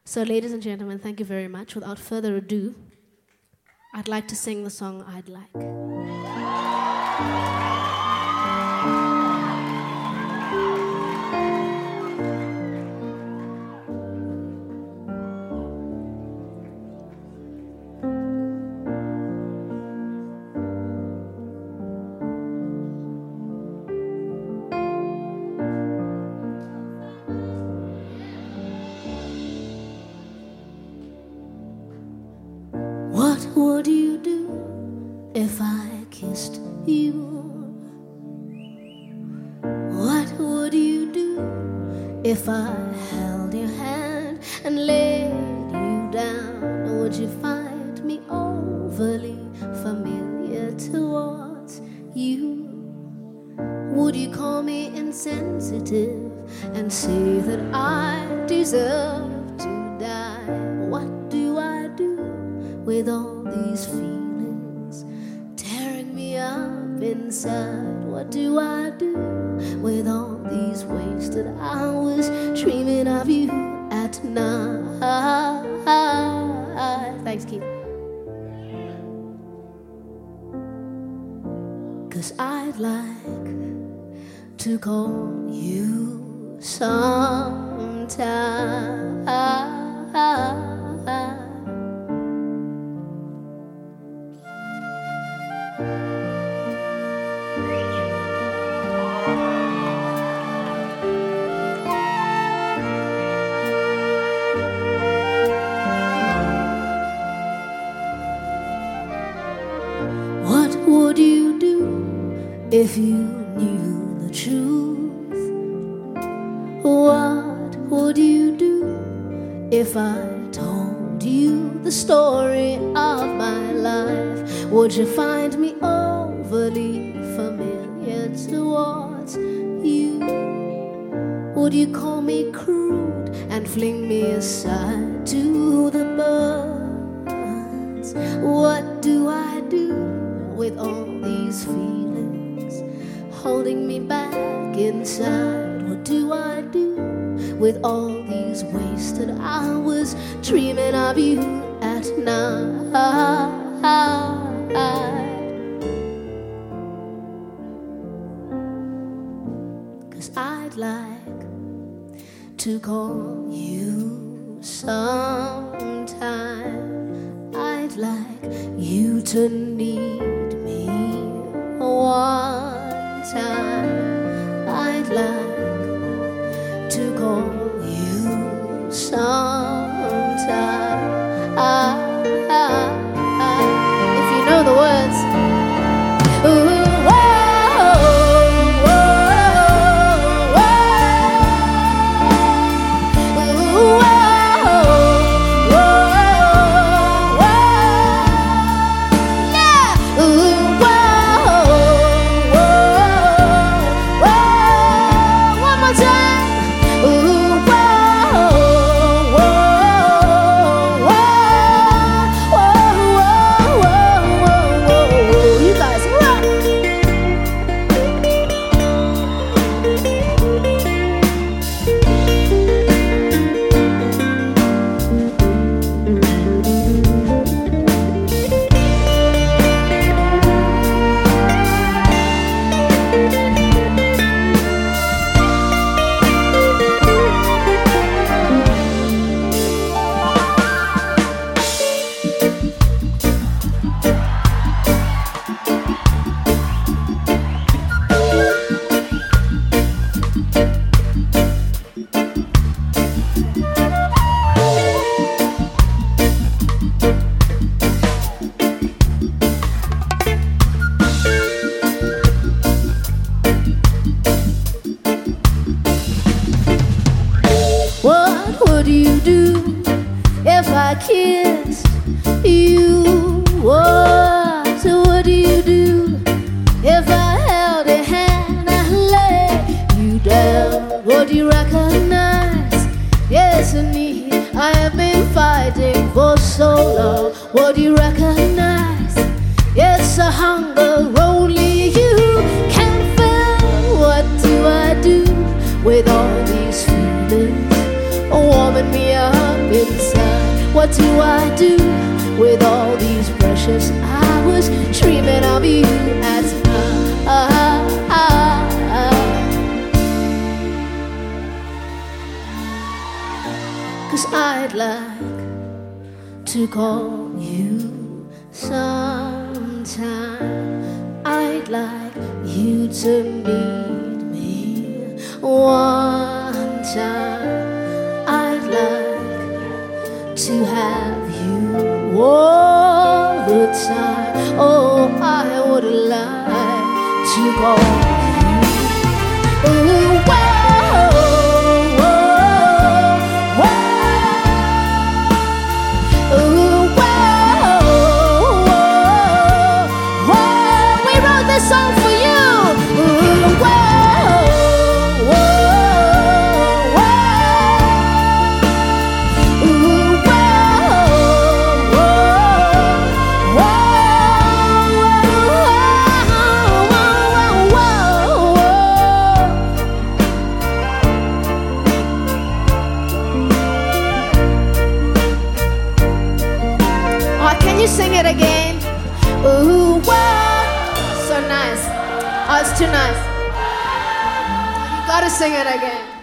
So, ladies and gentlemen, thank you very much. Without further ado, I'd like to sing the song I'd Like. What would you do if I kissed you? What would you do if I held your hand and laid you down? Would you find me overly familiar towards you? Would you call me insensitive and say that I deserve to die? What do I do with all these feelings tearing me up inside? What do I do with all these wasted hours dreaming of you at night? Thanks, Keith. 'Cause I'd like to call you sometime. What would you do if you knew the truth? What would you do if I told you the story of my life? Would you find me overly familiar towards you? Would you call me crude and fling me aside to the birds? What do I do with all these feelings holding me back inside? What do I do with all these wasted hours dreaming of you at night? 'Cause I'd like to call you sometime. I'd like you to need me one time. I'd like to call you sometime. If you know the words. Ooh, what would you do if I kissed you? What would you do if I held your hand and laid you down? Would you recognize, yes, indeed, I have been fighting for so long? Would you recognize, yes, a hunger only you can fill? What do I do with all these feelings warming me up inside. What do I do with all these precious hours dreaming of you at Cause I'd like to call you sometime. I'd like you to meet me one time. I'd like to have you all the time. Oh, I would like to call you. Ooh, sing it again. Ooh, whoa. So nice. Oh, it's too nice. You gotta sing it again.